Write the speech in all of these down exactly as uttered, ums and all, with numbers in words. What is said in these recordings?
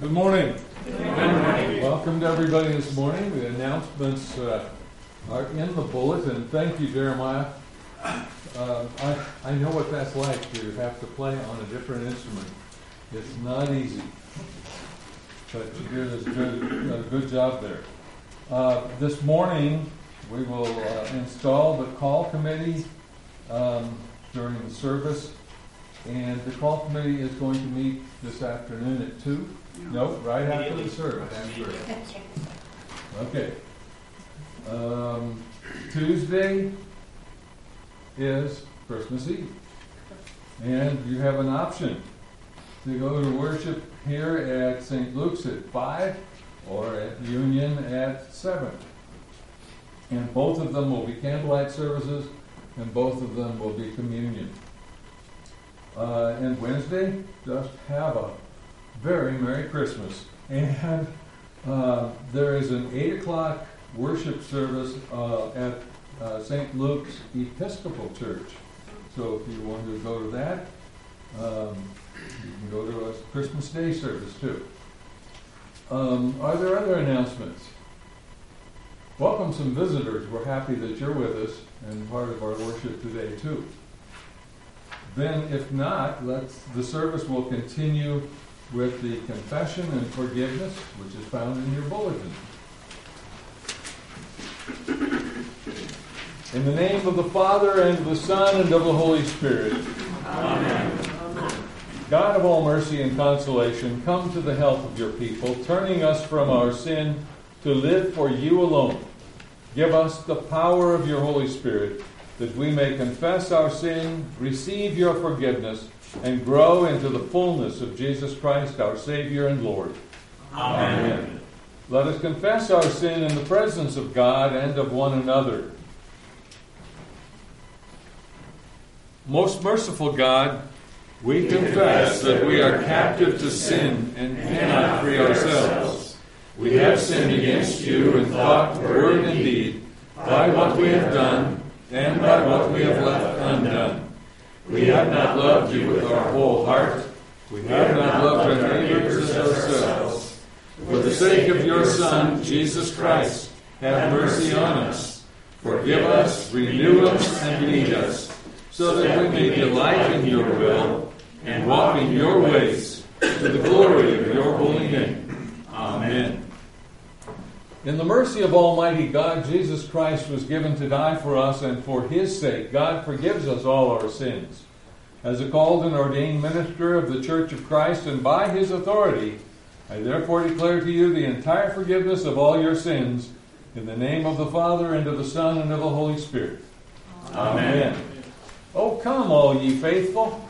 Good morning. Good morning. Welcome to everybody this morning. The announcements uh, are in the bulletin. Thank you, Jeremiah. Uh, I, I know what that's like to have to play on a different instrument. It's not easy. But you did a good, a good job there. Uh, this morning, we will uh, install the call committee um, during the service. And the call committee is going to meet this afternoon at two. No, nope, right after the service. Okay. Um, Tuesday is Christmas Eve. And you have an option to go to worship here at Saint Luke's at five or at Union at seven. And both of them will be candlelight services, and both of them will be communion. Uh, and Wednesday, just have a very Merry Christmas. And uh, there is an eight o'clock worship service uh, at uh, Saint Luke's Episcopal Church. So if you want to go to that, um, you can go to a Christmas Day service too. Um, are there other announcements? Welcome some visitors. We're happy that you're with us and part of our worship today too. Then, if not, let's, the service will continue with the confession and forgiveness, which is found in your bulletin. In the name of the Father, and of the Son, and of the Holy Spirit. Amen. God of all mercy and consolation, come to the help of your people, turning us from our sin to live for you alone. Give us the power of your Holy Spirit, that we may confess our sin, receive your forgiveness, and grow into the fullness of Jesus Christ, our Savior and Lord. Amen. Amen. Let us confess our sin in the presence of God and of one another. Most merciful God, we confess that we are captive to sin and cannot free ourselves. We have sinned against you in thought, word, and deed, by what we have done, and by what we have left undone. We have not loved you with our whole heart. We have not loved our neighbors as ourselves. For the sake of your Son, Jesus Christ, have mercy on us. Forgive us, renew us, and lead us, so that we may delight in your will and walk in your ways, to the glory of your holy name. Amen. In the mercy of Almighty God, Jesus Christ was given to die for us, and for his sake, God forgives us all our sins. As a called and ordained minister of the Church of Christ, and by his authority, I therefore declare to you the entire forgiveness of all your sins, in the name of the Father, and of the Son, and of the Holy Spirit. Amen. Amen. Oh, come, all ye faithful.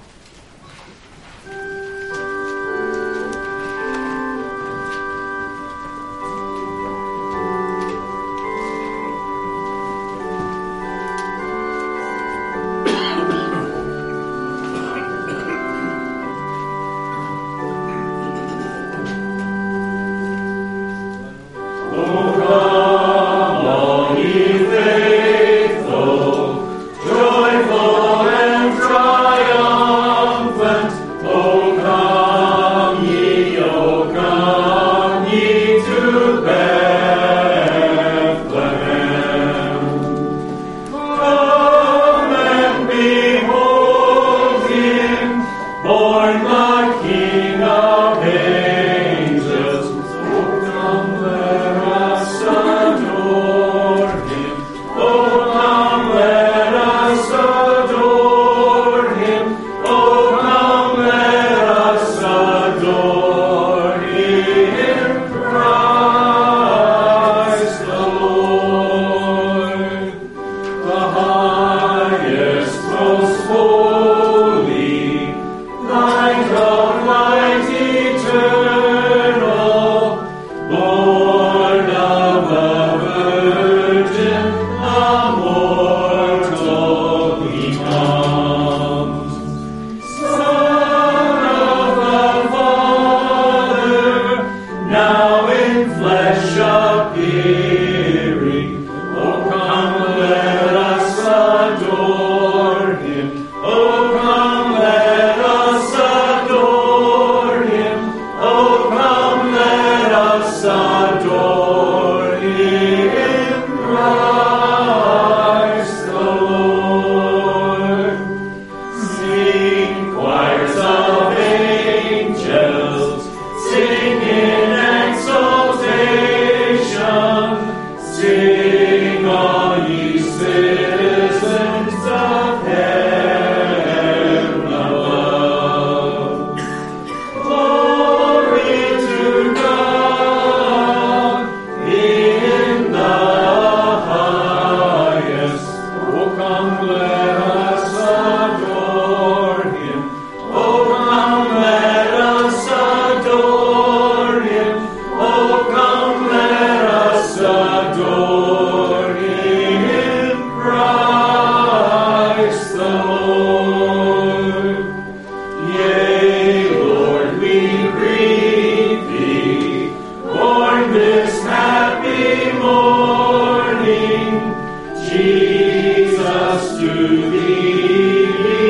Jesus, to thee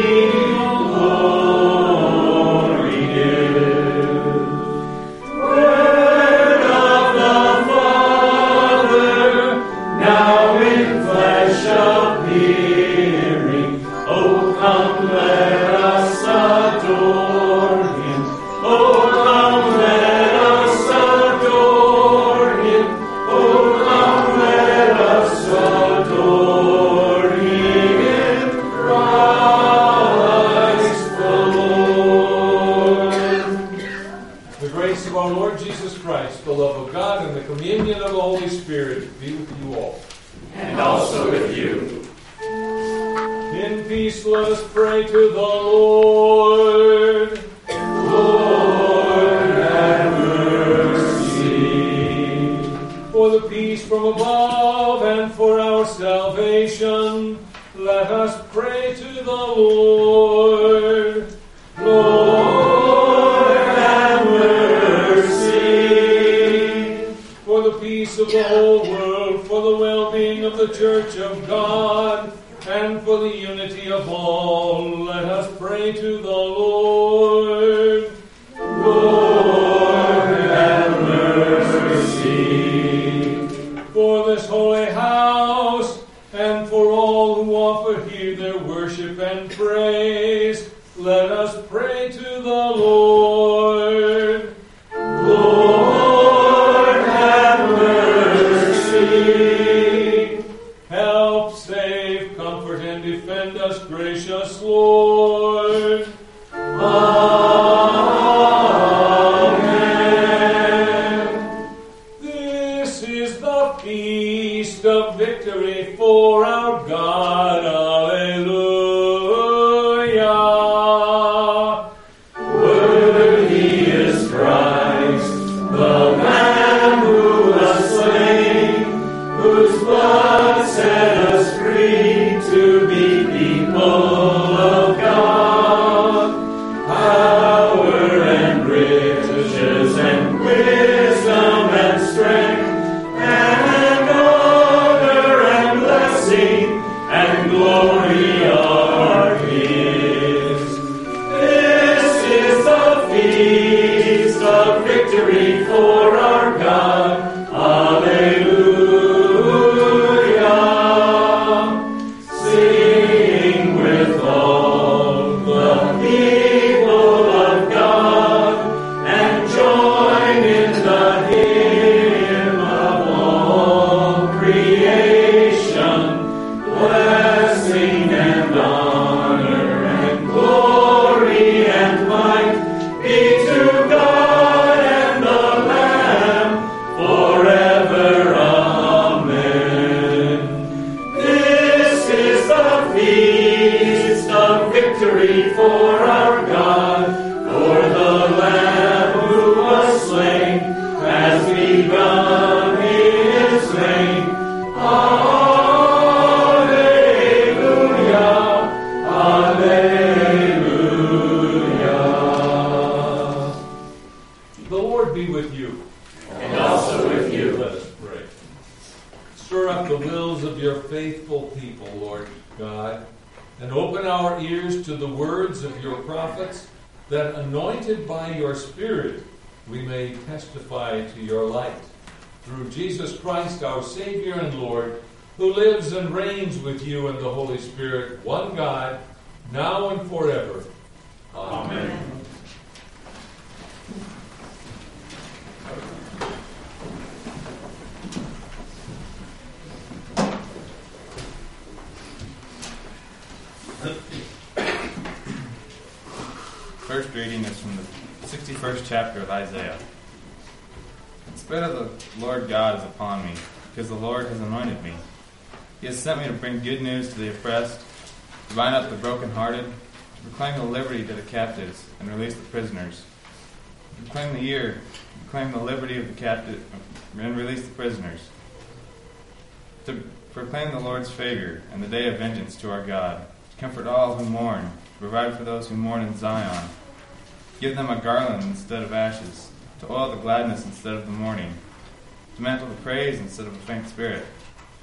glory give. Word of the Father, now in flesh appearing, oh come let us adore him. Oh come let us adore him. Oh come let us adore him, Christ the Lord. The grace of our Lord Jesus Christ, the love of God, and the communion of the Holy Spirit be with you all. And also with you. In peace let us pray to the Lord. Lord, have mercy. For the peace from above and for our salvation, let us pray to the Lord. Lord, have mercy. For the peace of the whole world, for the well-being of the Church of God, and for the unity of all, let us pray to the Lord. Lord, have mercy. For this holy house, and for all who offer here their worship and praise, let us pray to the Lord. Lord, have mercy. Help, save, comfort, and defend us, gracious Lord. Amen. This is the feast of victory for our God. Alleluia. Worthy is Christ, the Lamb who was slain, whose blood set us free to be people of God. Power and riches and wisdom and strength and honor and blessing and glory are His. This is the feast of victory for our God. Alleluia. Sing with all the people of God and join in the hymn of all creation. Blessing and honor and glory and might be to God and the Lamb forever. Amen. This is the feast of victory for our God, for the Lamb who was slain has begun His reign. Alleluia, alleluia. The Lord be with you. And also with you. Let us pray. Stir up the wills of your faithful people, Lord God, and open our ears to the words of your prophets, that anointed by your Spirit we may testify to your light. Through Jesus Christ, our Savior and Lord, who lives and reigns with you in the Holy Spirit, one God, now and forever. Amen. Amen. First reading is from the sixty-first chapter of Isaiah. The Spirit of the Lord God is upon me, because the Lord has anointed me. He has sent me to bring good news to the oppressed, to bind up the brokenhearted, to proclaim the liberty to the captives, and release the prisoners. To proclaim the year, to proclaim the liberty of the captive, and release the prisoners. To proclaim the Lord's favor and the day of vengeance to our God. To comfort all who mourn, to provide for those who mourn in Zion. Give them a garland instead of ashes, to oil the gladness instead of the mourning, to mantle the praise instead of a faint spirit,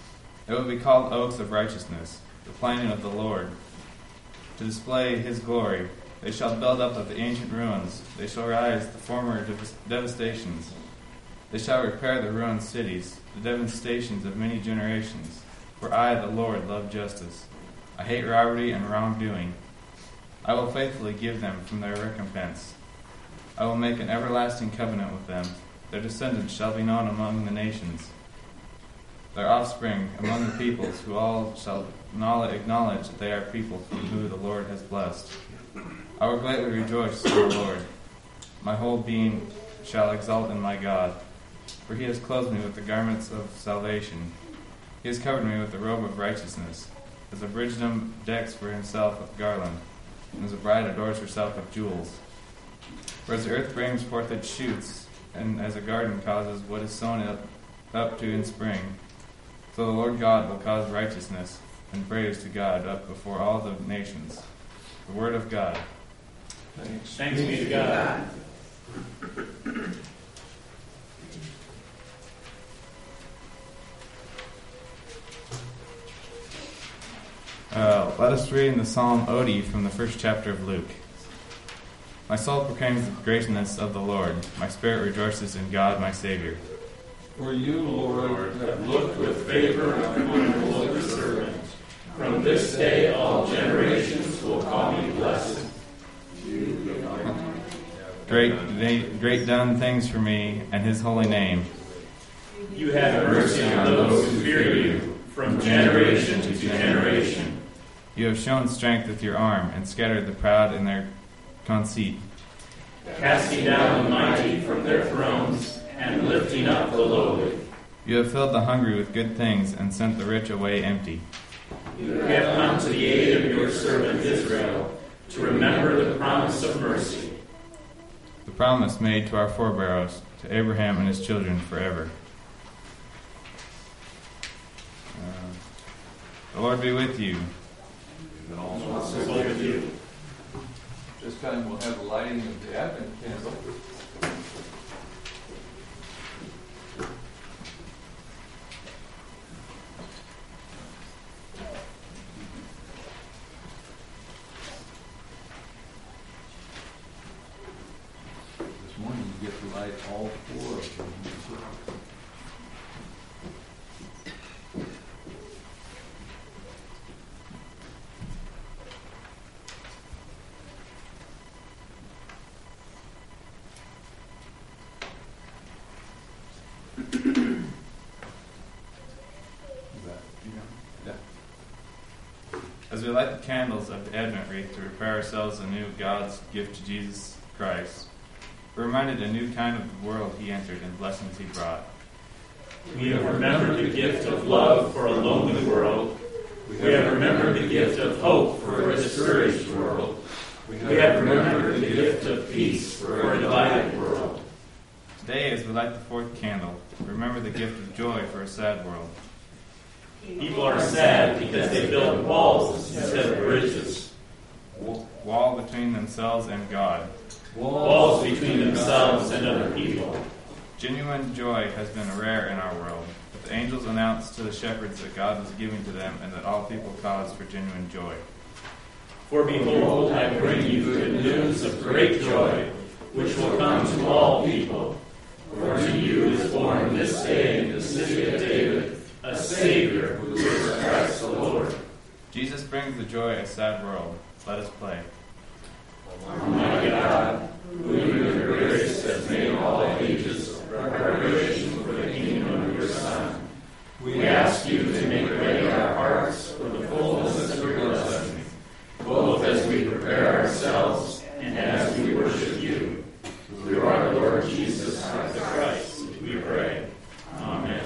They will be called oaks of righteousness, the planting of the Lord, to display his glory. They shall build up of the ancient ruins. They shall rise the former dev- devastations. They shall repair the ruined cities, the devastations of many generations. For I, the Lord, love justice. I hate robbery and wrongdoing. I will faithfully give them from their recompense. I will make an everlasting covenant with them. Their descendants shall be known among the nations, their offspring among the peoples, who all shall acknowledge that they are people whom the Lord has blessed. I will greatly rejoice in the Lord. My whole being shall exult in my God, for he has clothed me with the garments of salvation. He has covered me with the robe of righteousness, as a bridegroom decks for himself with garland, and as a bride adorns herself with jewels. For as the earth brings forth its shoots, and as a garden causes what is sown up, up to in spring, so the Lord God will cause righteousness and praise to God up before all the nations. The word of God. Thanks, Thanks be to God. Uh, let us read in the Psalm Odie from the first chapter of Luke. My soul proclaims the greatness of the Lord. My spirit rejoices in God my Savior. For you, Lord, have Look with favor upon your lowly servant. From this day all generations will call me blessed. Great, great done things for me and his holy name. You have mercy on those who fear you, from generation to generation. You have shown strength with your arm and scattered the proud in their conceit. Casting down the mighty from their thrones and lifting up the lowly. You have filled the hungry with good things and sent the rich away empty. You have come to the aid of your servant Israel, to remember the promise of mercy. The promise made to our forebears, to Abraham and his children forever. Uh, the Lord be with you. And also Also with you. this time we'll have the lighting of the Advent candle. This morning you get to light all four of them. As we light the candles of the Advent wreath to prepare ourselves anew God's gift to Jesus Christ, we're reminded a new kind of the world he entered and blessings he brought. We have remembered the gift of love for a lonely world. We have remembered the gift of hope for a discouraged world. We have remembered the gift of peace for a divided world. Today, as we light the fourth candle, remember the gift of joy for a sad world. People are sad because they build walls instead of bridges. Wall between themselves and God. Walls between themselves and other people. Genuine joy has been rare in our world, but the angels announced to the shepherds that God was giving to them and that all people cause for genuine joy. For behold, I bring you good news of great joy, which will come to all people. For to you is born this day in the city of David a Savior, who is Christ the Lord. Jesus brings the joy of a sad world. Let us pray. Almighty God, who in your grace has made all ages preparation for the kingdom of your Son, we ask you to make ready our hearts for the fullness of your blessing, both as we prepare ourselves and as we worship you. Through our Lord Jesus Christ, we pray. Amen.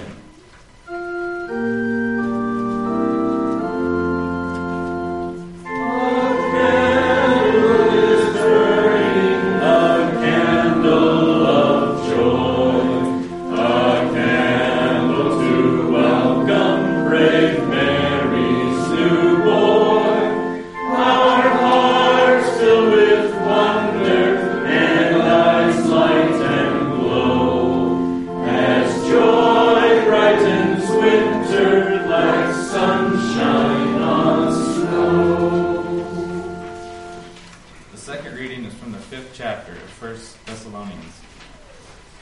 Brave men.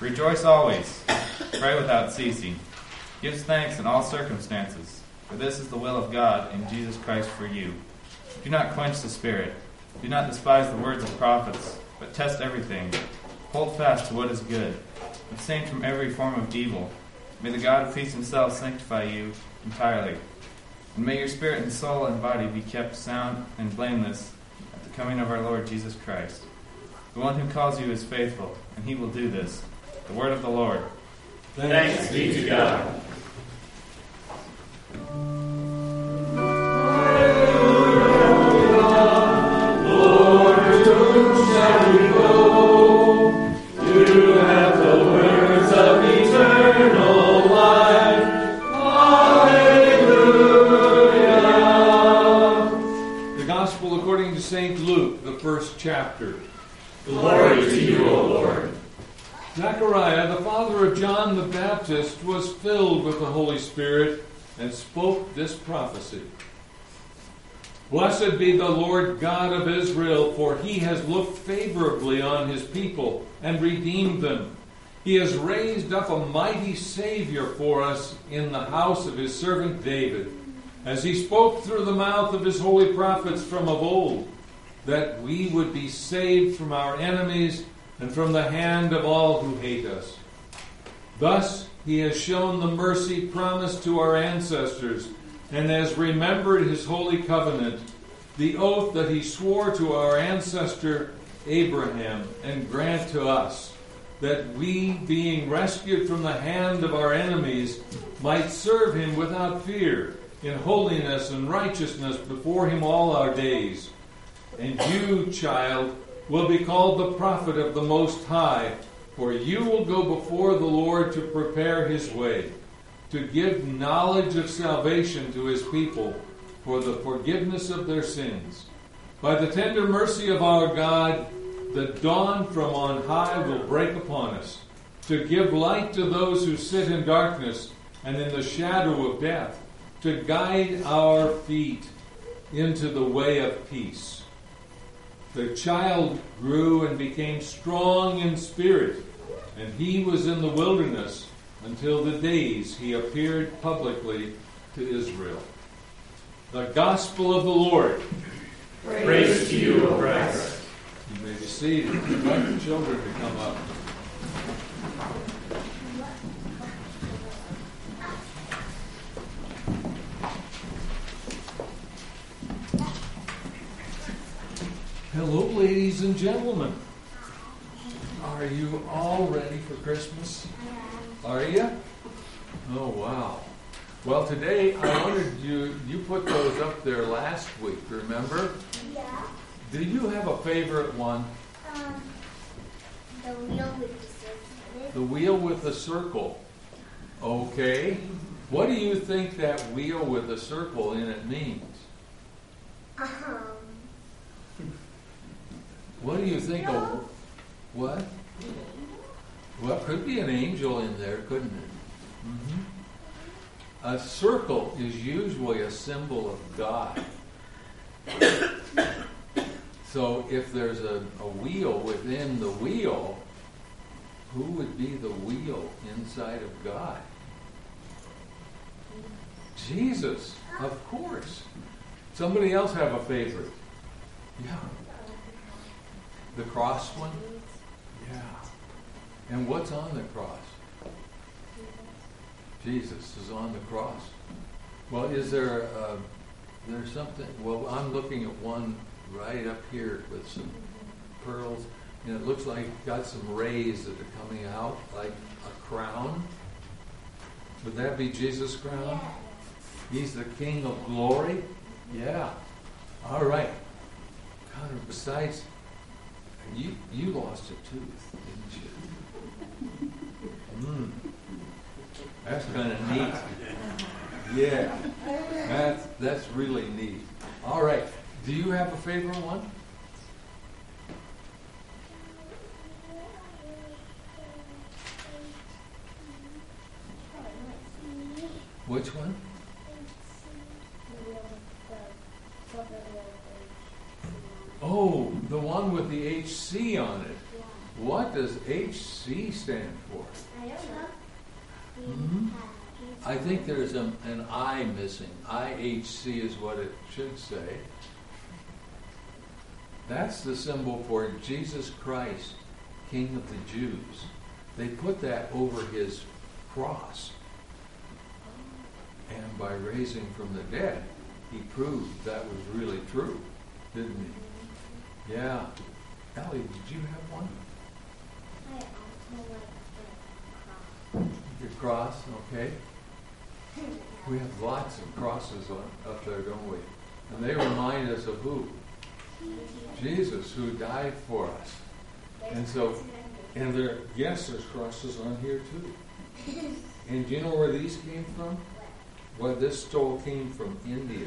Rejoice always. Pray without ceasing. Give thanks in all circumstances, for this is the will of God in Jesus Christ for you. Do not quench the Spirit. Do not despise the words of prophets, but test everything. Hold fast to what is good. Abstain from every form of evil. May the God of peace himself sanctify you entirely. And may your spirit and soul and body be kept sound and blameless at the coming of our Lord Jesus Christ. The one who calls you is faithful, and he will do this. The word of the Lord. Thanks be to God. Saint Luke, the first chapter. Glory to you, O Lord. Zechariah, the father of John the Baptist, was filled with the Holy Spirit and spoke this prophecy. Blessed be the Lord God of Israel, for he has looked favorably on his people and redeemed them. He has raised up a mighty Savior for us in the house of his servant David, as he spoke through the mouth of his holy prophets from of old, that we would be saved from our enemies and from the hand of all who hate us. Thus he has shown the mercy promised to our ancestors, and has remembered his holy covenant, the oath that he swore to our ancestor Abraham, and grant to us, that we, being rescued from the hand of our enemies, might serve him without fear, in holiness and righteousness before him all our days. And you, child, will be called the prophet of the Most High, for you will go before the Lord to prepare his way, to give knowledge of salvation to his people, for the forgiveness of their sins. By the tender mercy of our God, the dawn from on high will break upon us, to give light to those who sit in darkness and in the shadow of death, to guide our feet into the way of peace. The child grew and became strong in spirit, and he was in the wilderness until the days he appeared publicly to Israel. The Gospel of the Lord. Praise, Praise to you, O Christ. You may be seated. Invite the children to come up. Hello, ladies and gentlemen. Are you all ready for Christmas? Are you? Oh, wow. Well, today I wanted you, you put those up there last week, remember? Yeah. Do you have a favorite one? Um, the wheel with the circle in it. The wheel with the circle. Okay. What do you think that wheel with the circle in it means? Um, What do you think of what? Well, it could be an angel in there, couldn't it? Mm-hmm. A circle is usually a symbol of God. So if there's a, a wheel within the wheel, who would be the wheel inside of God? Jesus, of course. Somebody else have a favorite? Yeah. The cross one? Yeah. And what's on the cross? Jesus is on the cross. Well, is there uh, there's something? Well, I'm looking at one right up here with some pearls, and it looks like it's got some rays that are coming out like a crown. Would that be Jesus' crown? He's the King of glory? Yeah. All right. Connor, besides, you you lost a tooth, didn't you? Mm. That's kind of neat. Yeah. That's, that's really neat. All right. Do you have a favorite one? Which one? Oh, the one with the H C on it. What does H C stand for? I don't know. Mm-hmm. I think there's a, an I missing. I H C is what it should say. That's the symbol for Jesus Christ, King of the Jews. They put that over his cross. And by raising from the dead, he proved that was really true, didn't he? Yeah. Ellie, did you have one? I also like the cross. Your cross, okay. We have lots of crosses on, up there, don't we? And they remind us of who? Jesus, who died for us. And so, and there, yes, there's crosses on here too. And do you know where these came from? Well, this stole came from India.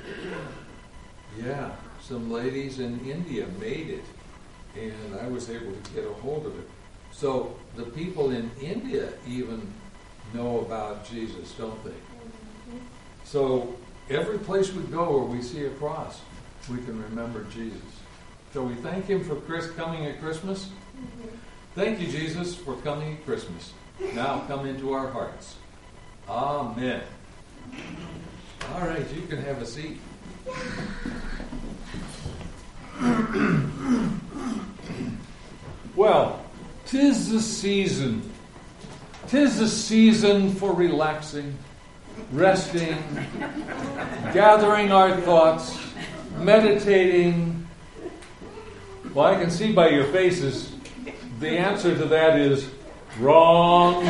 Yeah, some ladies in India made it, and I was able to get a hold of it. So the people in India even know about Jesus, don't they? So every place we go where we see a cross, we can remember Jesus. Shall we thank him for Chris coming at Christmas? Thank you, Jesus, for coming at Christmas. Now come into our hearts. Amen. All right, you can have a seat. Well, 'tis the season. 'Tis the season for relaxing, resting, gathering our thoughts, meditating. Well, I can see by your faces the answer to that is wrong.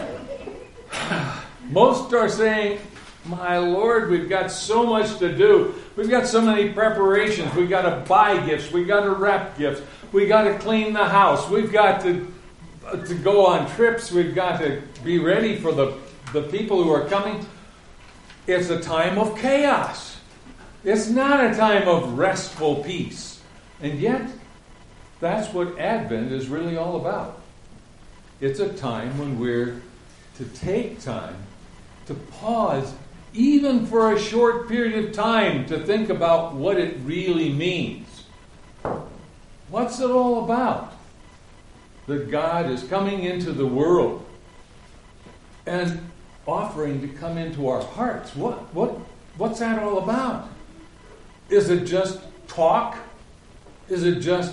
Most are saying, my Lord, we've got so much to do. We've got so many preparations. We've got to buy gifts. We've got to wrap gifts. We've got to clean the house. We've got to, uh, to go on trips. We've got to be ready for the, the people who are coming. It's a time of chaos. It's not a time of restful peace. And yet, that's what Advent is really all about. It's a time when we're to take time to pause, even for a short period of time, to think about what it really means. What's it all about? That God is coming into the world and offering to come into our hearts. What, what, what's that all about? Is it just talk? Is it just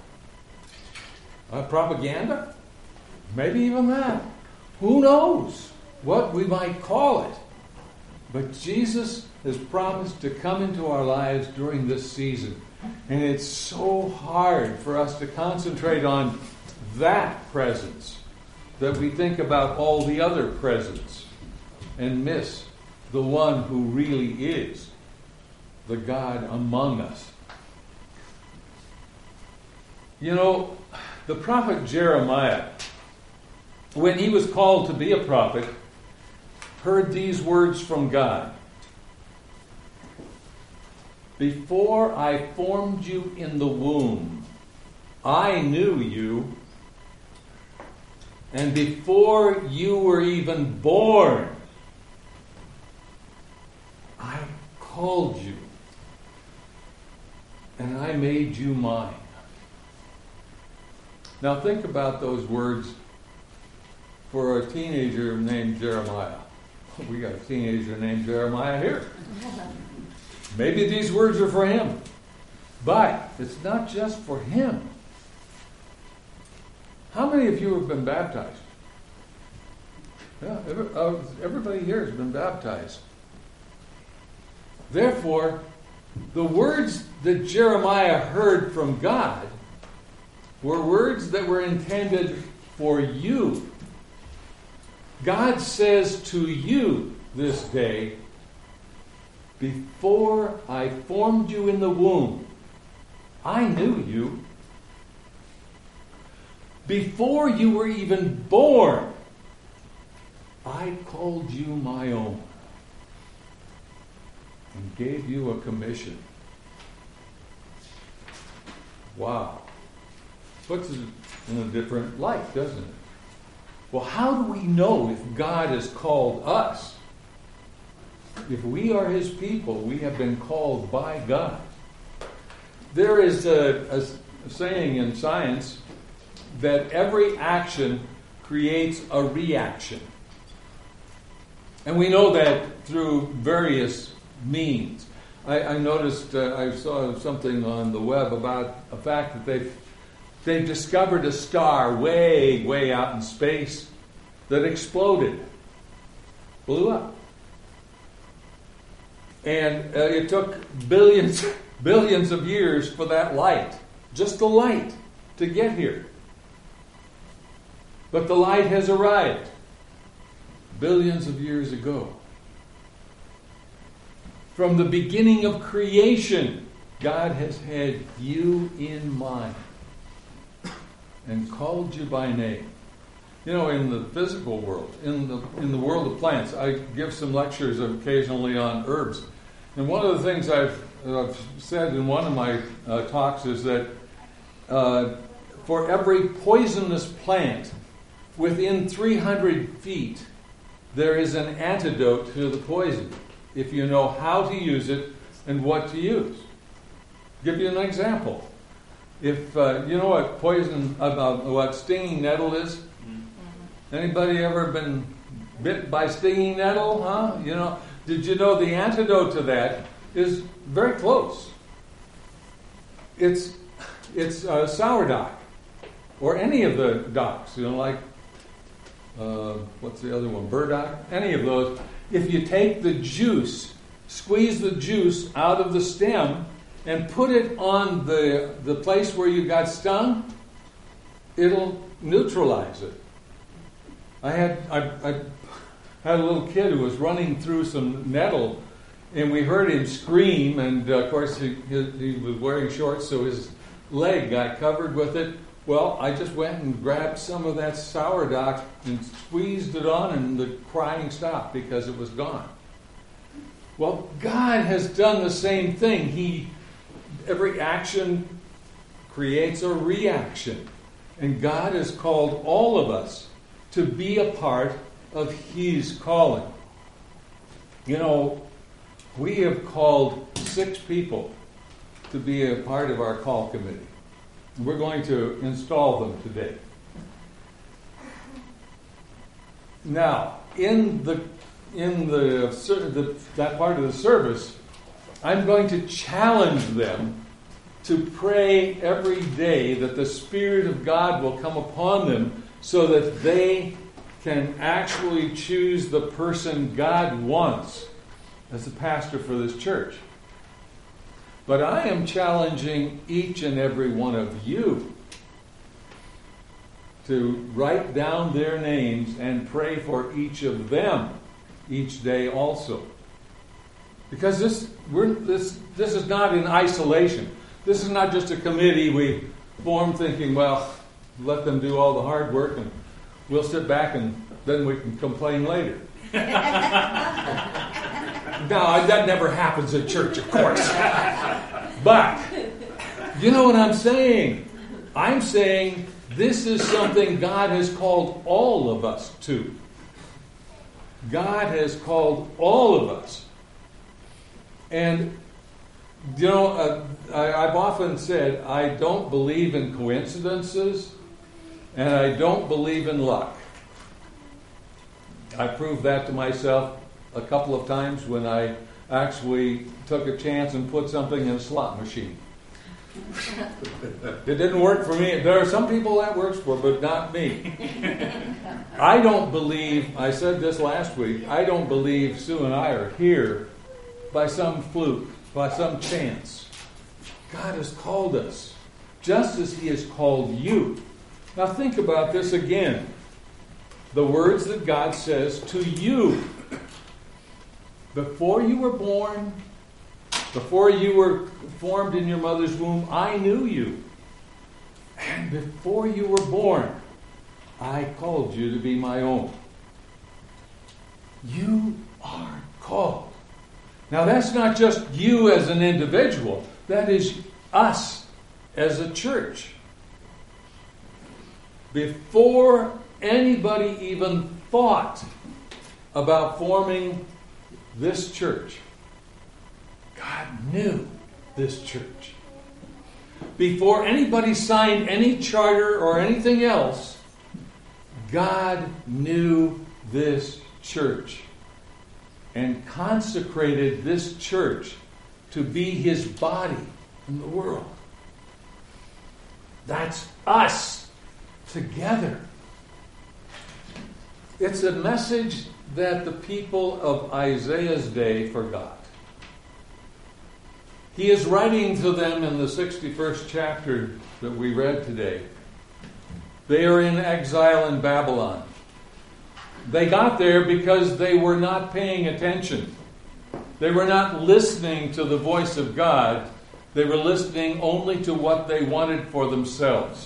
uh, propaganda? Maybe even that. Who knows what we might call it? But Jesus has promised to come into our lives during this season. And it's so hard for us to concentrate on that presence that we think about all the other presents and miss the one who really is the God among us. You know, the prophet Jeremiah, when he was called to be a prophet, heard these words from God. Before I formed you in the womb, I knew you. And before you were even born, I called you. And I made you mine. Now think about those words for a teenager named Jeremiah. We got a teenager named Jeremiah here. Maybe these words are for him. But it's not just for him. How many of you have been baptized? Yeah, every, uh, everybody here has been baptized. Therefore, the words that Jeremiah heard from God were words that were intended for you. God says to you this day, before I formed you in the womb, I knew you. Before you were even born, I called you my own and gave you a commission. Wow. Puts it in a different light, doesn't it? Well, how do we know if God has called us? If we are his people, we have been called by God. There is a, a saying in science that every action creates a reaction. And we know that through various means. I, I noticed, uh, I saw something on the web about a fact that they've, they've discovered a star way, way out in space that exploded, blew up. And uh, it took billions, billions of years for that light, just the light, to get here. But the light has arrived billions of years ago. From the beginning of creation, God has had you in mind and called you by name. You know, in the physical world, in the in the world of plants, I give some lectures occasionally on herbs. And one of the things I've, I've said in one of my uh, talks is that uh, for every poisonous plant within three hundred feet, there is an antidote to the poison, if you know how to use it and what to use. Give you an example. If uh, you know what poison, about what stinging nettle is. Mm-hmm. Anybody ever been bit by stinging nettle? Huh? You know, did you know the antidote to that is very close? It's it's uh, sourdock, or any of the docks. You know, like uh, what's the other one? Burdock. Any of those. If you take the juice, squeeze the juice out of the stem, and put it on the the place where you got stung, it'll neutralize it. I had I, I had a little kid who was running through some nettle, and we heard him scream. And uh, of course, he, he, he was wearing shorts, so his leg got covered with it. Well, I just went and grabbed some of that sourdock and squeezed it on, and the crying stopped because it was gone. Well, God has done the same thing. He Every action creates a reaction. And God has called all of us to be a part of His calling. You know, we have called six people to be a part of our call committee. We're going to install them today. Now, in the in the, the that part of the service, I'm going to challenge them to pray every day that the Spirit of God will come upon them so that they can actually choose the person God wants as the pastor for this church. But I am challenging each and every one of you to write down their names and pray for each of them each day also. Because this we're, this this is not in isolation. This is not just a committee we form thinking, well, let them do all the hard work and we'll sit back and then we can complain later. No, that never happens at church, of course. But, you know what I'm saying? I'm saying this is something God has called all of us to. God has called all of us. And, you know, uh, I, I've often said I don't believe in coincidences and I don't believe in luck. I proved that to myself a couple of times when I actually took a chance and put something in a slot machine. It didn't work for me. There are some people that works for, but not me. I don't believe, I said this last week, I don't believe Sue and I are here by some fluke, by some chance. God has called us, just as He has called you. Now think about this again. The words that God says to you. Before you were born, before you were formed in your mother's womb, I knew you. And before you were born, I called you to be my own. You are called. Now that's not just you as an individual. That is us as a church. Before anybody even thought about forming this church, God knew this church. before anybody signed any charter or anything else, God knew this church and consecrated this church to be his body in the world. That's us together. It's a message that the people of Isaiah's day forgot. He is writing to them in the sixty-first chapter that we read today. They are in exile in Babylon. They got there because they were not paying attention. They were not listening to the voice of God. They were listening only to what they wanted for themselves.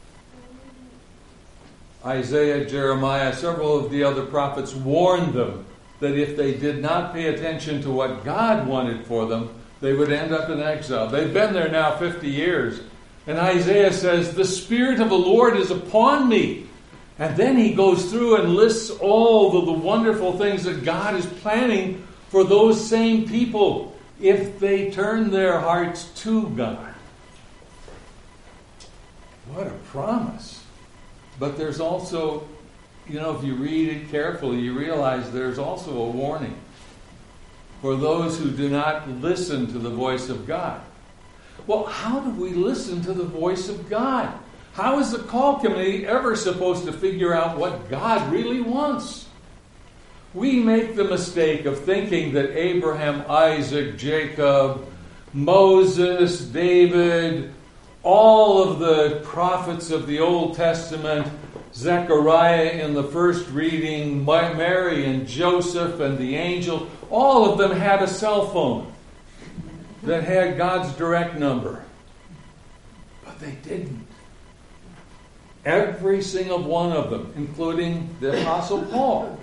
Isaiah, Jeremiah, several of the other prophets warned them that if they did not pay attention to what God wanted for them, they would end up in exile. They've been there now fifty years. And Isaiah says, the Spirit of the Lord is upon me. And then he goes through and lists all of the wonderful things that God is planning for those same people if they turn their hearts to God. What a promise. But there's also, you know, if you read it carefully, you realize there's also a warning for those who do not listen to the voice of God. Well, how do we listen to the voice of God? How is the call committee ever supposed to figure out what God really wants? We make the mistake of thinking that Abraham, Isaac, Jacob, Moses, David, all of the prophets of the Old Testament, Zechariah in the first reading, Mary and Joseph and the angel, all of them had a cell phone that had God's direct number. But they didn't. Every single one of them, including the Apostle Paul,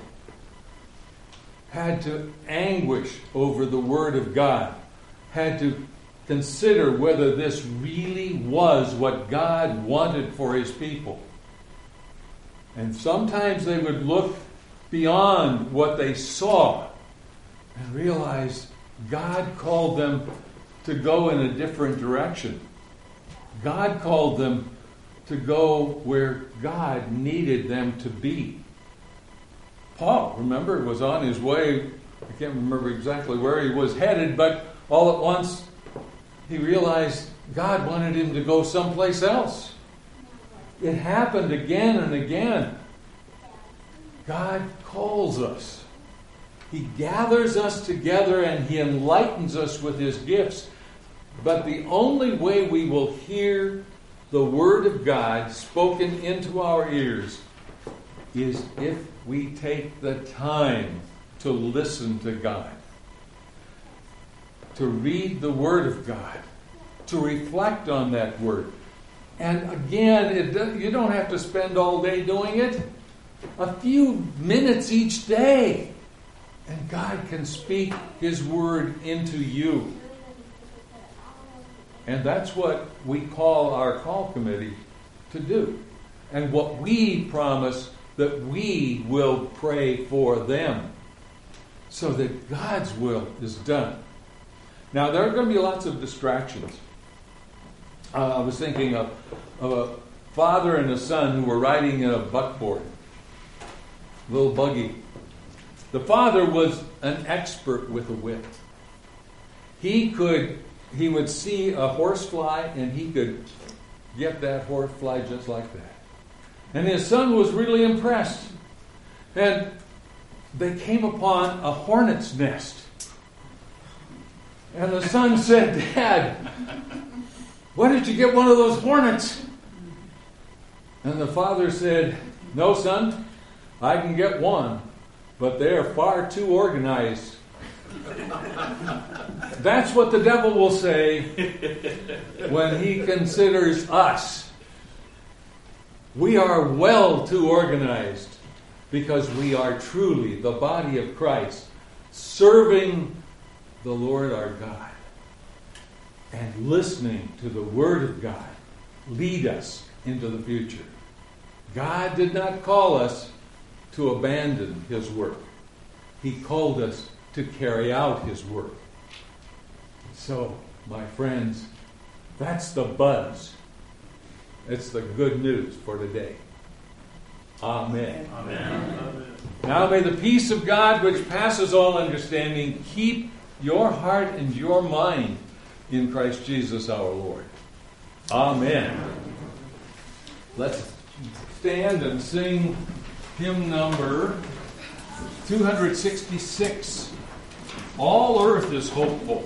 had to anguish over the Word of God, had to consider whether this really was what God wanted for his people. And sometimes they would look beyond what they saw and realize God called them to go in a different direction. God called them to go where God needed them to be. Paul, remember, was on his way. I can't remember exactly where he was headed, but all at once he realized God wanted him to go someplace else. It happened again and again. God calls us. He gathers us together and he enlightens us with his gifts. But the only way we will hear the Word of God spoken into our ears is if we take the time to listen to God, to read the Word of God, to reflect on that Word. And again, it does, you don't have to spend all day doing it. A few minutes each day, and God can speak His Word into you. And that's what we call our call committee to do. And what we promise that we will pray for them so that God's will is done. Now, there are going to be lots of distractions. Uh, I was thinking of, of a father and a son who were riding in a buckboard, a little buggy. The father was an expert with a whip. He could, he would see a horsefly and he could get that horsefly just like that. And his son was really impressed. And they came upon a hornet's nest. And the son said, "Dad, why did you get one of those hornets?" And the father said, "No, son, I can get one, but they are far too organized." That's what the devil will say when he considers us. We are well too organized because we are truly the body of Christ, serving the Lord our God and listening to the Word of God lead us into the future. God did not call us to abandon His work. He called us to carry out His work. So, my friends, That's the buzz. It's the good news for today. Amen. Amen. Now may the peace of God, which passes all understanding, keep your heart and your mind in Christ Jesus our Lord. Amen. Let's stand and sing hymn number two sixty-six. All earth is hopeful.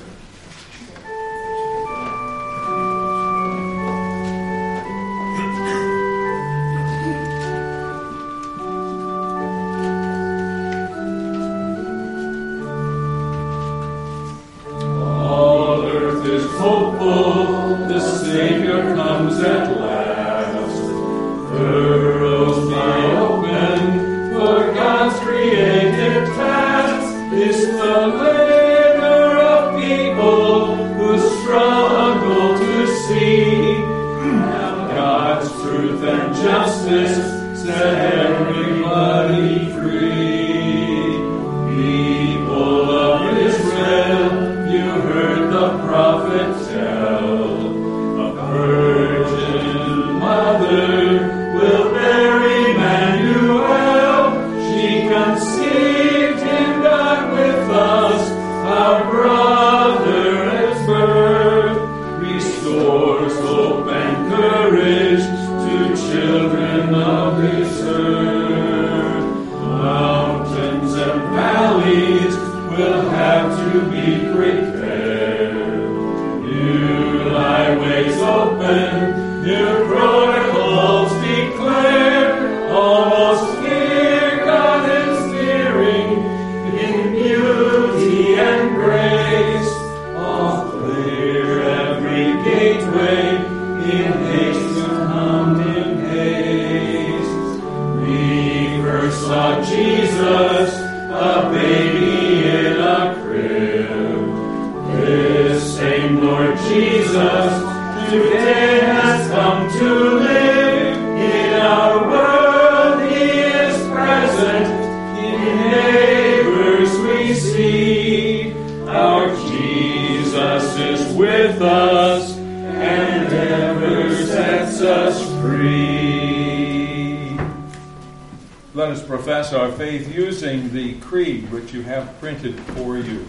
Let us profess our faith using the creed which you have printed for you.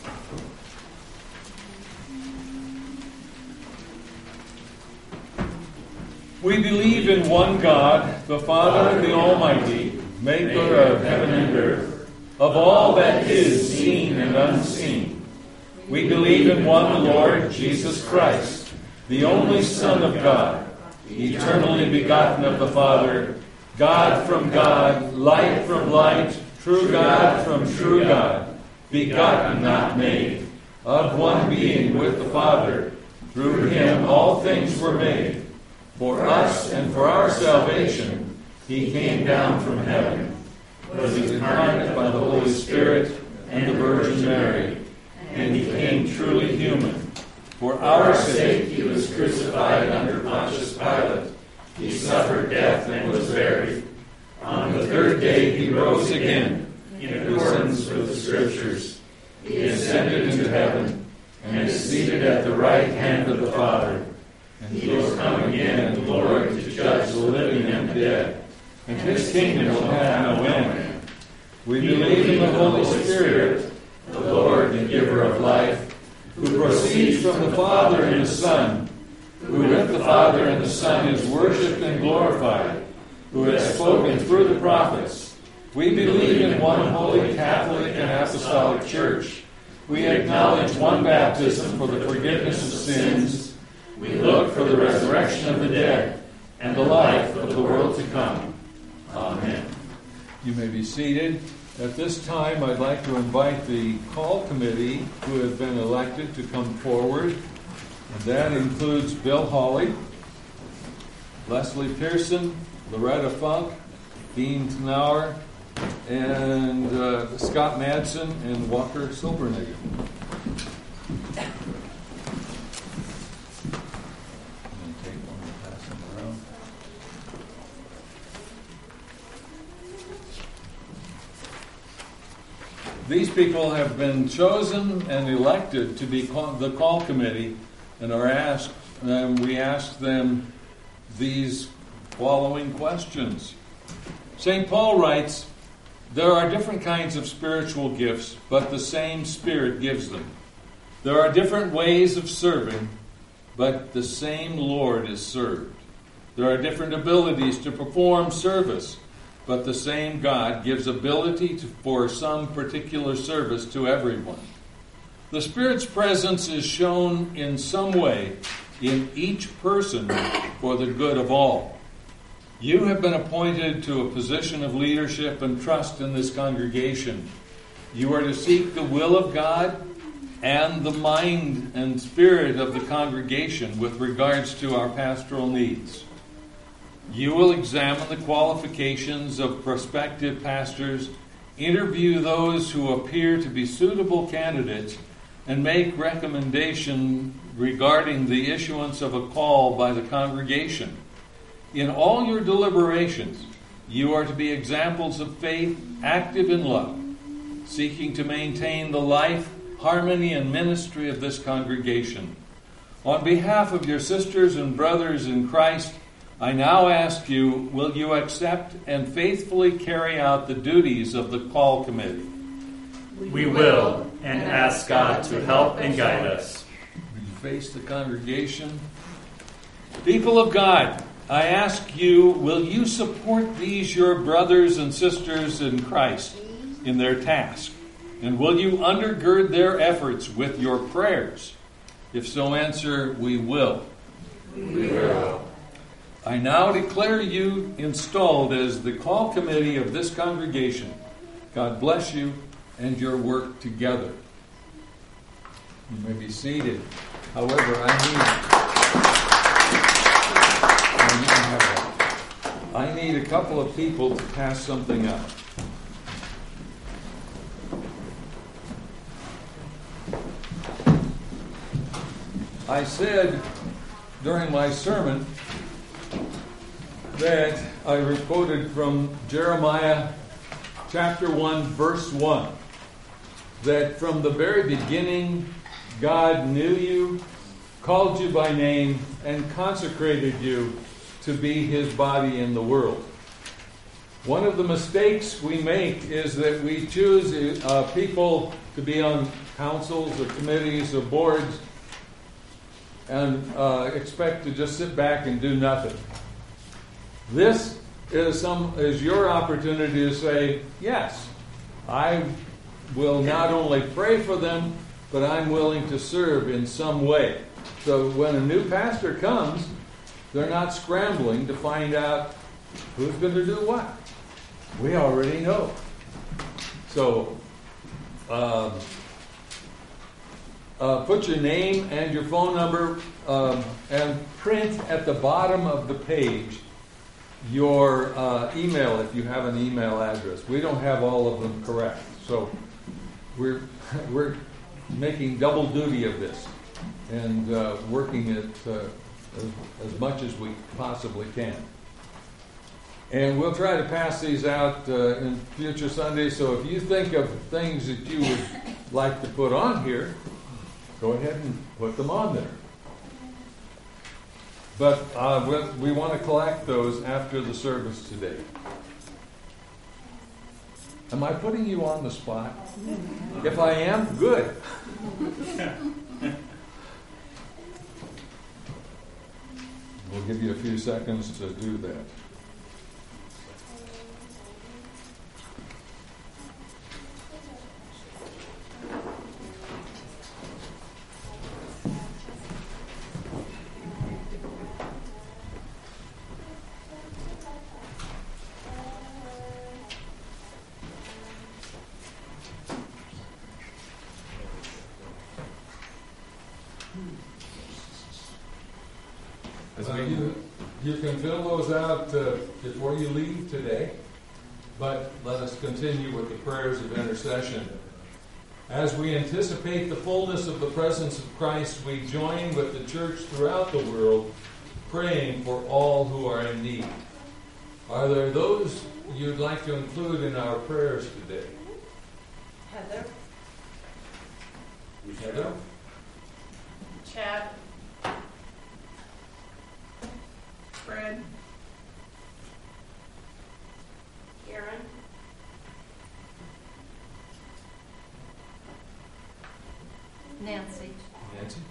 We believe in one God, the Father, the Almighty, maker of heaven and earth, of all that is seen and unseen. We believe in one Lord, Jesus Christ, the only Son of God, eternally begotten of the Father, God from God, light from light, true God from true God, begotten, not made, of one being with the Father. Through him all things were made. For us and for our salvation, he came down from heaven, was incarnate by the Holy Spirit and the Virgin Mary, and became truly human. For our sake he was crucified under Pontius Pilate. He suffered death and was buried. On the third day he rose again, in accordance with the Scriptures. He ascended into heaven and is seated at the right hand of the Father. And he will come again, the Lord, to judge the living and the dead. And his kingdom will have no end. We believe in the Holy Spirit, the Lord and giver of life, who proceeds from the Father and the Son, who with the Father and the Son is worshipped and glorified, who has spoken through the prophets. We believe in one holy Catholic and Apostolic Church. We acknowledge one baptism for the forgiveness of sins. We look for the resurrection of the dead and the life of the world to come. Amen. You may be seated. At this time, I'd like to invite the call committee who have been elected to come forward. And that includes Bill Hawley, Leslie Pearson, Loretta Funk, Dean Knauer, and uh, Scott Madsen and Walker Silbernick. These people have been chosen and elected to be call, the call committee and are asked, and we ask them these following questions. Saint Paul writes, "There are different kinds of spiritual gifts, but the same Spirit gives them. There are different ways of serving, but the same Lord is served. There are different abilities to perform service, but the same God gives ability to, for some particular service to everyone. The Spirit's presence is shown in some way in each person for the good of all. You have been appointed to a position of leadership and trust in this congregation. You are to seek the will of God and the mind and spirit of the congregation with regards to our pastoral needs. You will examine the qualifications of prospective pastors, interview those who appear to be suitable candidates, and make recommendation regarding the issuance of a call by the congregation. In all your deliberations, you are to be examples of faith, active in love, seeking to maintain the life, harmony, and ministry of this congregation. On behalf of your sisters and brothers in Christ, I now ask you, will you accept and faithfully carry out the duties of the call committee?" We will, and ask God to help and guide us. Will you face the congregation? People of God, I ask you, will you support these your brothers and sisters in Christ in their task? And will you undergird their efforts with your prayers? If so, answer, we will. We will. I now declare you installed as the call committee of this congregation. God bless you and your work together. You may be seated. However, I need, I need a couple of people to pass something up. I said during my sermon that I quoted from Jeremiah chapter one, verse one, that from the very beginning God knew you, called you by name, and consecrated you to be His body in the world. One of the mistakes we make is that we choose uh, people to be on councils or committees or boards and uh, expect to just sit back and do nothing. This is some is your opportunity to say, yes, I will not only pray for them, but I'm willing to serve in some way. So when a new pastor comes, they're not scrambling to find out who's going to do what. We already know. So um, uh, put your name and your phone number um, and print at the bottom of the page your uh, email if you have an email address. We don't have all of them correct. So we're we're making double duty of this and uh, working it uh, as, as much as we possibly can. And we'll try to pass these out uh, in future Sundays. So if you think of things that you would like to put on here, go ahead and put them on there. But uh, we, we want to collect those after the service today. Am I putting you on the spot? If I am, good. We'll give you a few seconds to do that. Uh, you, you can fill those out uh, before you leave today, but let us continue with the prayers of intercession. As we anticipate the fullness of the presence of Christ, we join with the church throughout the world, praying for all who are in need. Are there those you'd like to include in our prayers today? Heather, Heather? Chad, Nancy?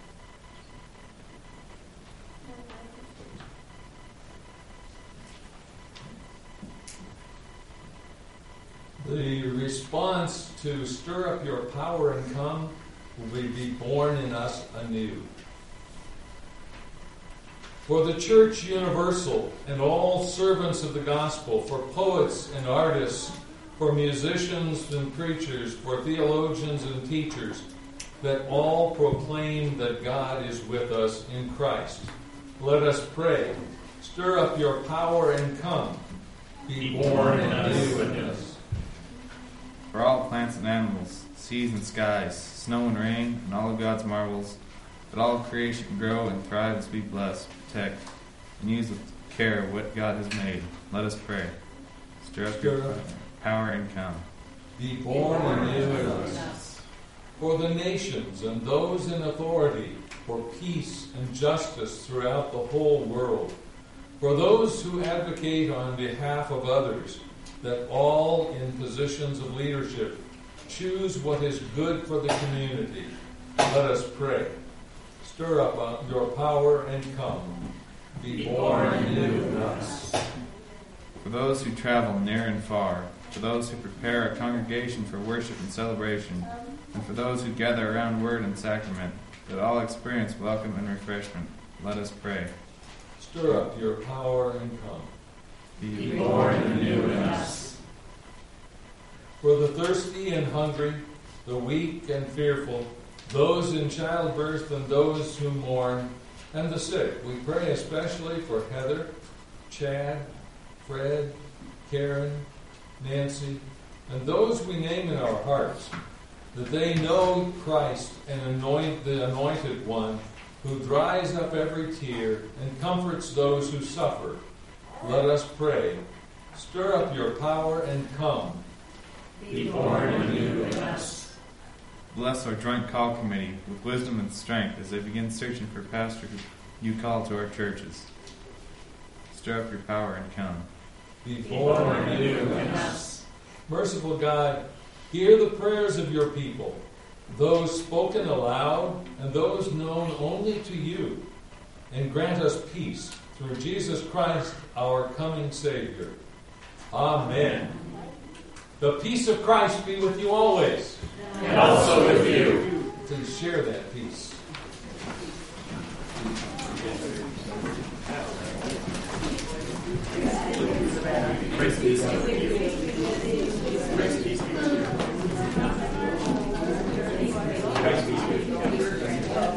The response to stir up your power and come will be born in us anew. For the Church Universal and all servants of the gospel, for poets and artists, for musicians and preachers, for theologians and teachers, that all proclaim that God is with us in Christ. Let us pray. Stir up your power and come. Be born anew in us. For all plants and animals, seas and skies, snow and rain, and all of God's marvels, that all creation grow and thrive and be blessed, protect, and use with care what God has made. Let us pray. Stir up Stir your up. power and come. Be born anew in us. For the nations and those in authority, for peace and justice throughout the whole world. For those who advocate on behalf of others, that all in positions of leadership choose what is good for the community. Let us pray. Stir up your power and come. Be born anew in us. For those who travel near and far, for those who prepare a congregation for worship and celebration, and for those who gather around word and sacrament, that all experience welcome and refreshment, let us pray. Stir up your power and come. Be born anew in us. For the thirsty and hungry, the weak and fearful, those in childbirth and those who mourn, and the sick, we pray especially for Heather, Chad, Fred, Karen, Nancy, and those we name in our hearts, that they know Christ and anoint the Anointed One, who dries up every tear and comforts those who suffer. Let us pray. Stir up your power and come. Be born anew in us. Bless our joint call committee with wisdom and strength as they begin searching for pastors you call to our churches. Stir up your power and come. Be Be born born anew anew in in us. us. Merciful God, hear the prayers of your people, those spoken aloud and those known only to you, and grant us peace through Jesus Christ, our coming Savior. Amen. The peace of Christ be with you always. And also with you. Please share that peace. Grace peace. Grace peace. Grace peace.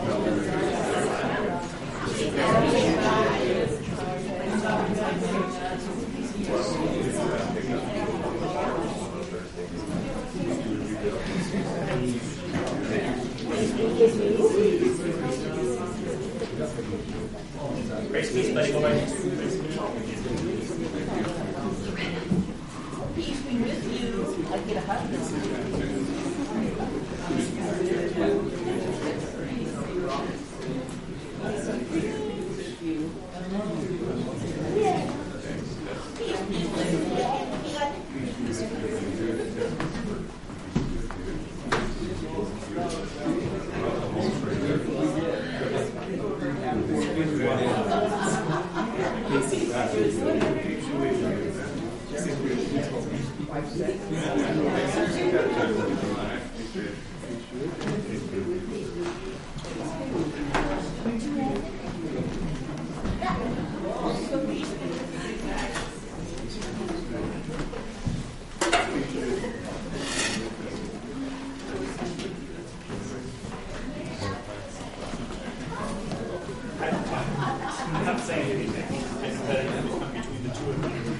Grace peace, buddy boy. Peace be with you. I get a hug. I'm not saying anything. It's better than come between the two of you.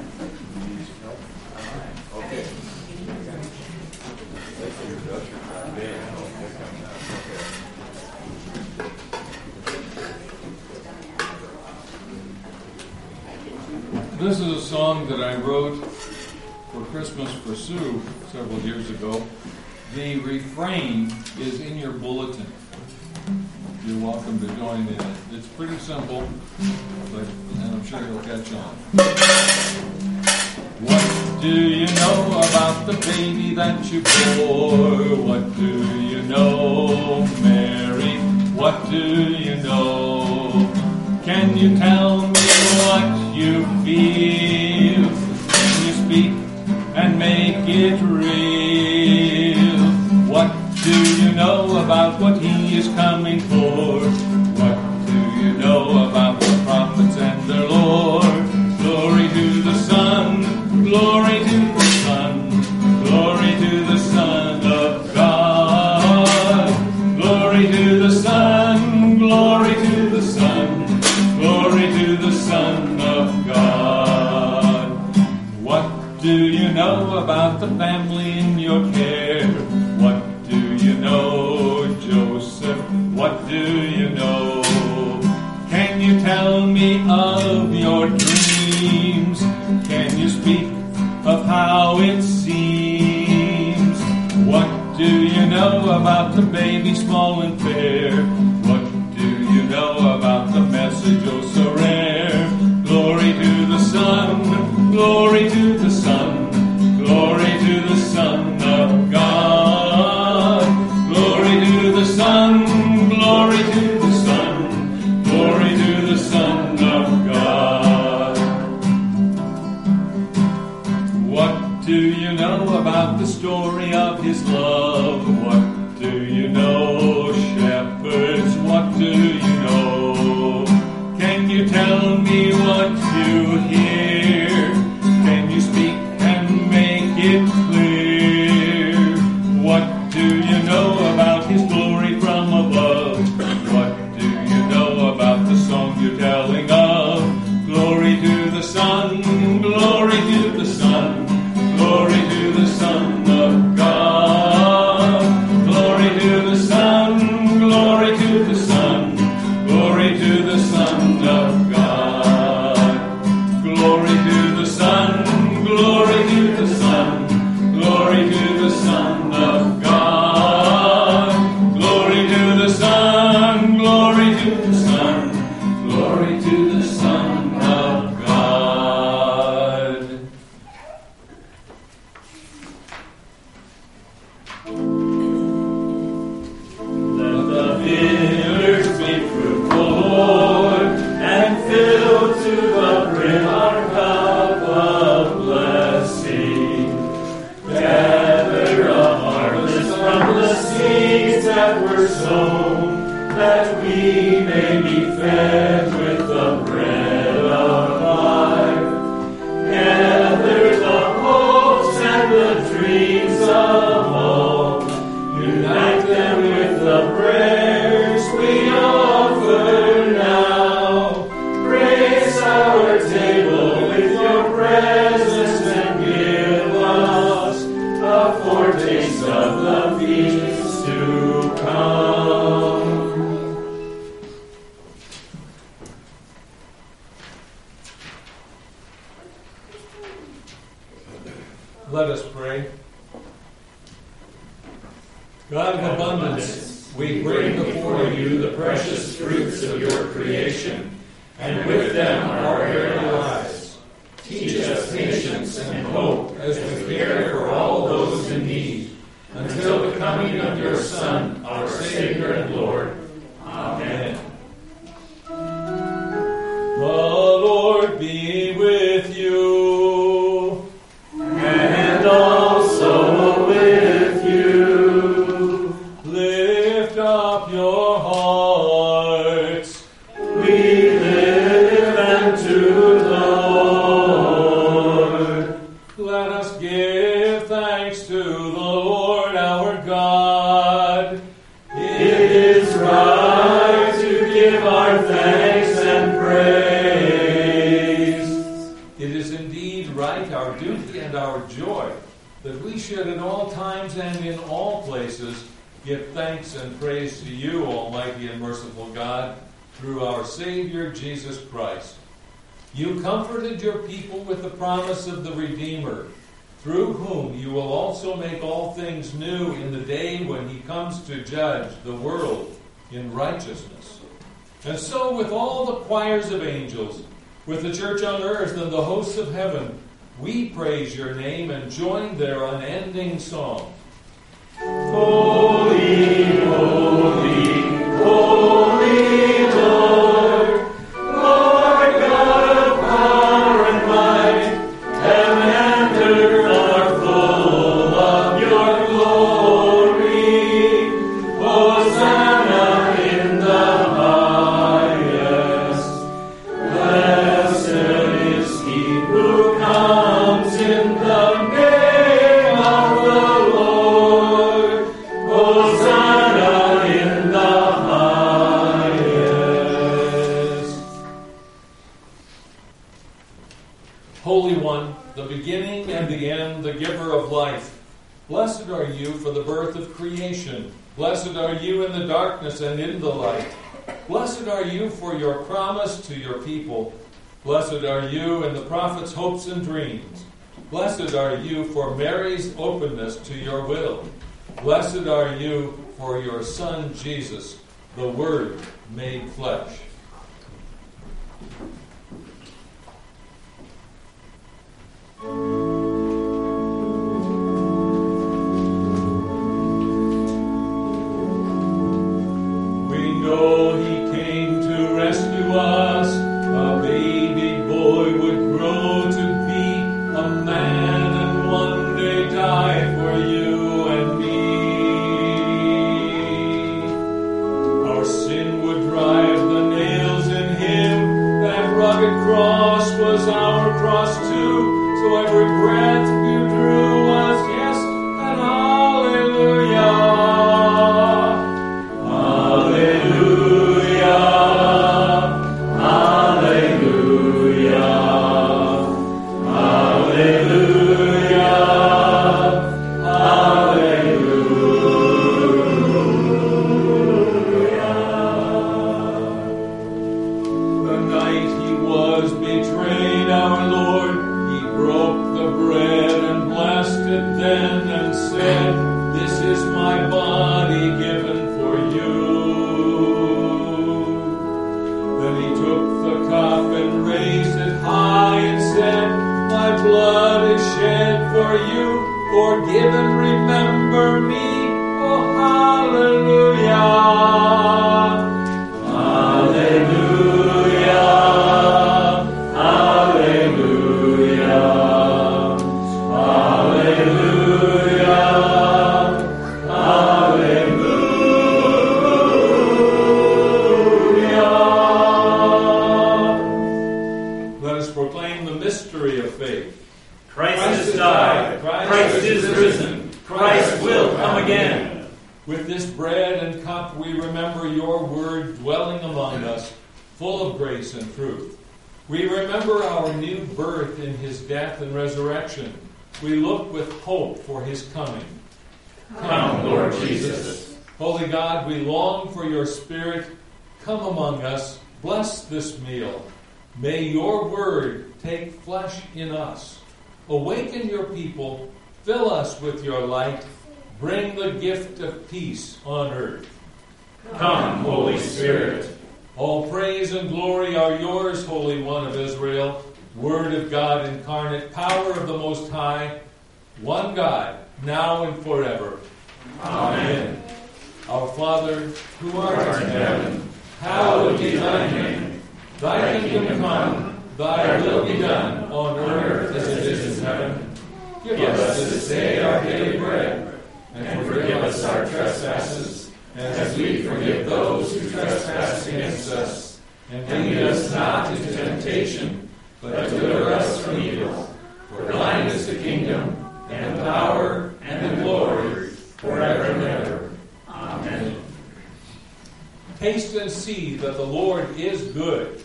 This is a song that I wrote for Christmas for Sue several years ago. The refrain is in your bulletin. You're welcome to join in it. It's pretty simple, but and I'm sure you'll catch on. What do you know about the baby that you bore? What do you know, Mary? What do you know? Can you tell me what you feel? Can you speak and make it real? What do you know about what he is coming for? What do you know about the prophets and their Lord? Glory to the Son, glory to the Son, glory to the Son of God. Glory to the Son, glory to the Son, glory to the Son of God. What do you know about the family in your care? What do you know, Joseph? What do you know? Can you tell me of your dreams? Can you speak of how it seems? What do you know about the baby small and fair? What do you know about the message oh so rare? Glory to the Son, glory to the Son, glory to the Son of God. Glory to the Son, glory to the Son, glory to the Son of God. What do you know about the story of his love? What do you know, shepherds? What do you know? Can you tell me what you hear? Can you speak and make it clear? What do you know about his glory from above? What do you know about the song you're telling of? Glory to the Son, glory to the Son, glory to the Son of God. Glory to the Son, glory to the Son, glory to the Son of God. Glory to the Son, glory to the Son, glory to the Son of God. Glory to the Son, glory to the Son, glory to the Son of God. Let the vineyards be fruitful, Lord, and fill to the brim our cup of blessing. Gather a harvest from the seeds that were sown, that we may be fed with the bread of life. Gather the hopes and the dreams of all, unite them with the prayers we offer now. Grace our table with your presence and give us a foretaste of the feast to come. Let us pray. God of abundance, we bring before you the precious fruits of your creation, and with them our very lives. Teach us patience and hope as we care for all those in need, until the coming of your Son, our Savior and Lord. Amen. The Lord be with you, and also with you. Lift up your hearts. We live unto the Lord. Let us give thanks to the Lord our God. It is right to give our thanks and praise. It is indeed right, our duty and our joy, that we should in all times and in all places give thanks and praise to you, Almighty and merciful God, through our Savior Jesus Christ. You comforted your people with the promise of the Redeemer, through whom you will also make all things new in the day when he comes to judge the world in righteousness. And so with all the choirs of angels, with the church on earth and the hosts of heaven, we praise your name and join their unending song. Holy, holy, holy. the giver of life. Blessed are you for the birth of creation. Blessed are you in the darkness and in the light. Blessed are you for your promise to your people. Blessed are you in the prophet's hopes and dreams. Blessed are you for Mary's openness to your will. Blessed are you for your Son Jesus, the Word made flesh. We know he came to rescue us. A baby boy would grow to be a man and one day die for you and me. Our sin would drive the nails in him. That rugged cross was our cross too. So every breath you drew was yes and hallelujah. Hallelujah. Hallelujah. Hallelujah. Hallelujah. The night he was betrayed, our Lord, broke the bread and blessed it then and said, "This is my body given for you." Then he took the cup and raised it high and said, "My blood is shed for you. Forgive and remember me." Oh, hallelujah. Hallelujah. With this bread and cup we remember your word dwelling among us, full of grace and truth. We remember our new birth in his death and resurrection. We look with hope for his coming. Come, Lord Jesus. Holy God, we long for your Spirit. Come among us. Bless this meal. May your word take flesh in us. Awaken your people. Fill us with your light. Bring the gift of peace on earth. Come, Holy Spirit. All praise and glory are yours, Holy One of Israel, Word of God incarnate, power of the Most High, one God, now and forever. Amen. Our Father, who art Art in heaven, hallowed be thy name. Thy kingdom come, thy will be done, on earth as it is in heaven. Give us this day our daily bread, and forgive us our trespasses, as we forgive those who trespass against us. And lead us not into temptation, but deliver us from evil. For thine is the kingdom, and the power, and the glory, forever and ever. Amen. Taste and see that the Lord is good.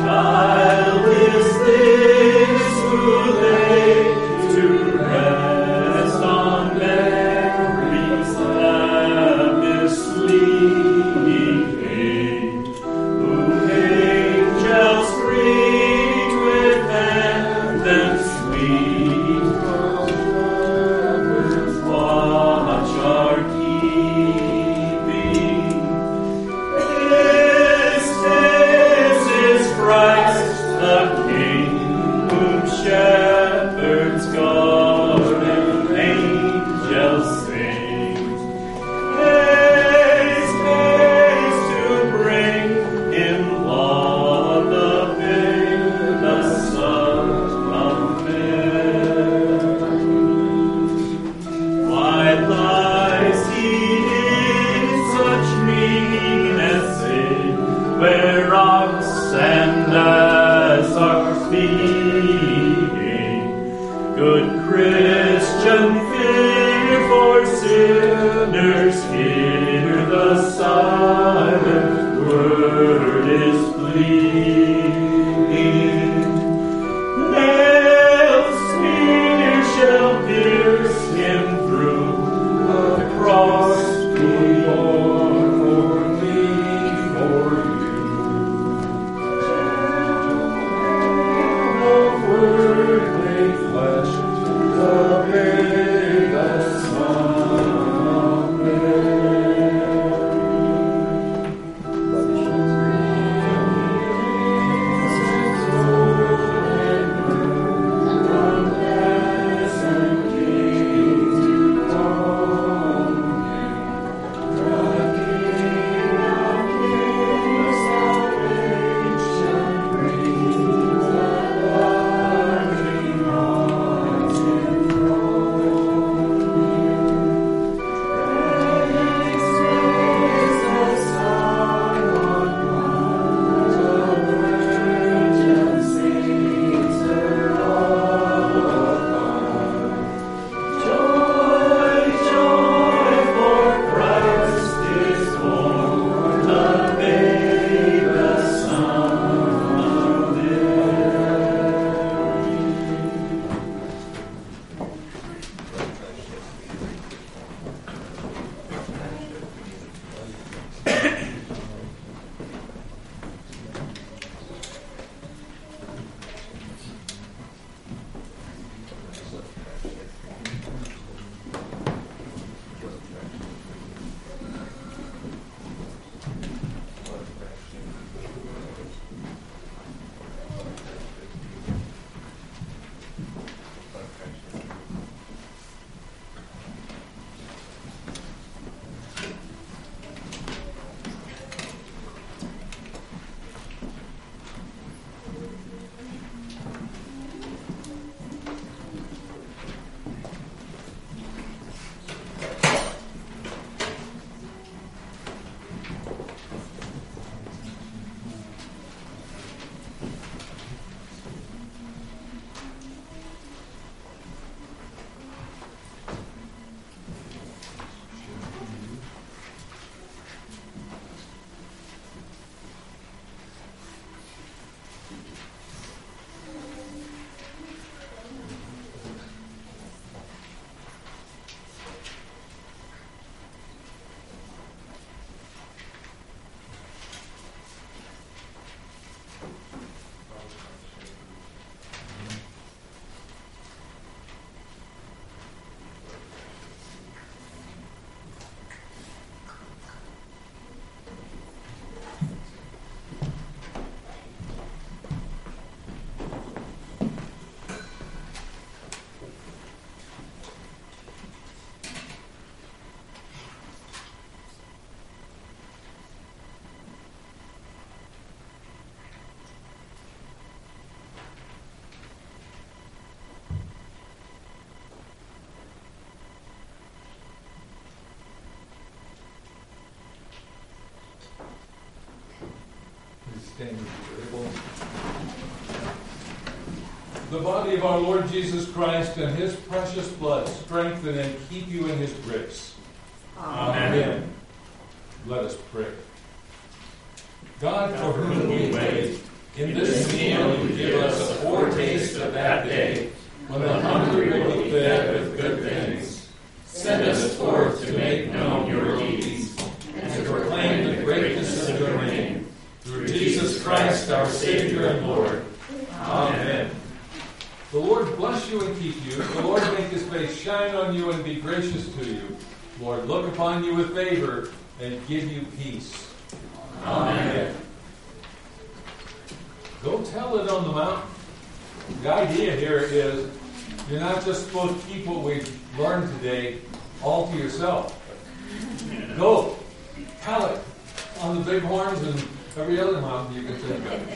Child is this who lay to rest? where rocks and deserts feeding, good Christian, fear for sinners, hear the silent word is pleading. Nails spear shall pierce him through, the cross be borne for me, for you. The word made flesh, the babe, the Son of Stand if you're able. The body of our Lord Jesus Christ and his precious blood strengthen and keep you in his grace. Amen. Amen. Let us pray. God, for whom we wait, in this meal you give us a foretaste of that day when the hungry will be fed with good things. Send us forth to make known your deeds and to proclaim the greatness of your name. Through Jesus Christ, our Savior and Lord. Amen. The Lord bless you and keep you. The Lord make his face shine on you and be gracious to you. Lord, look upon you with favor and give you peace. Amen. Go tell it on the mountain. The idea here is you're not just supposed to keep what we've learned today all to yourself. Go tell it on the big horns and every other mountain you can think of.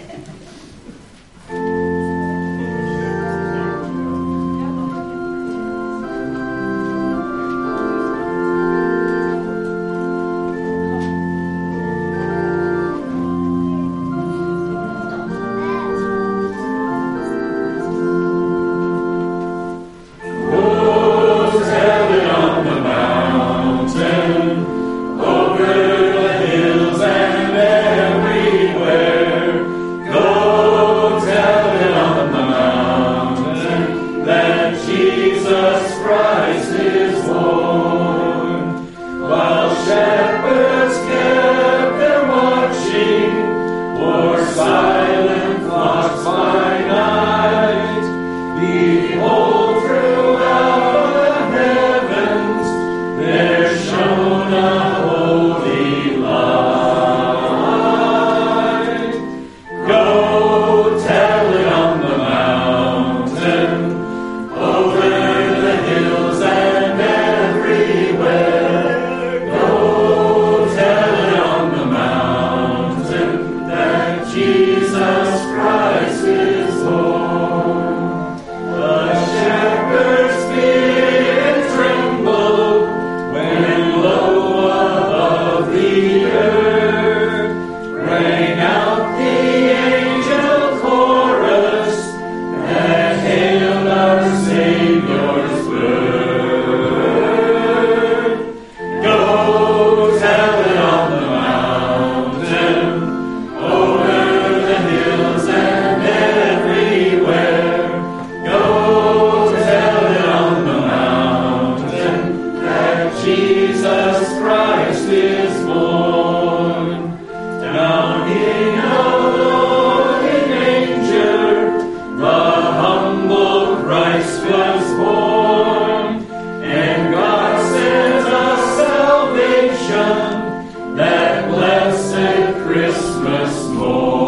Lord.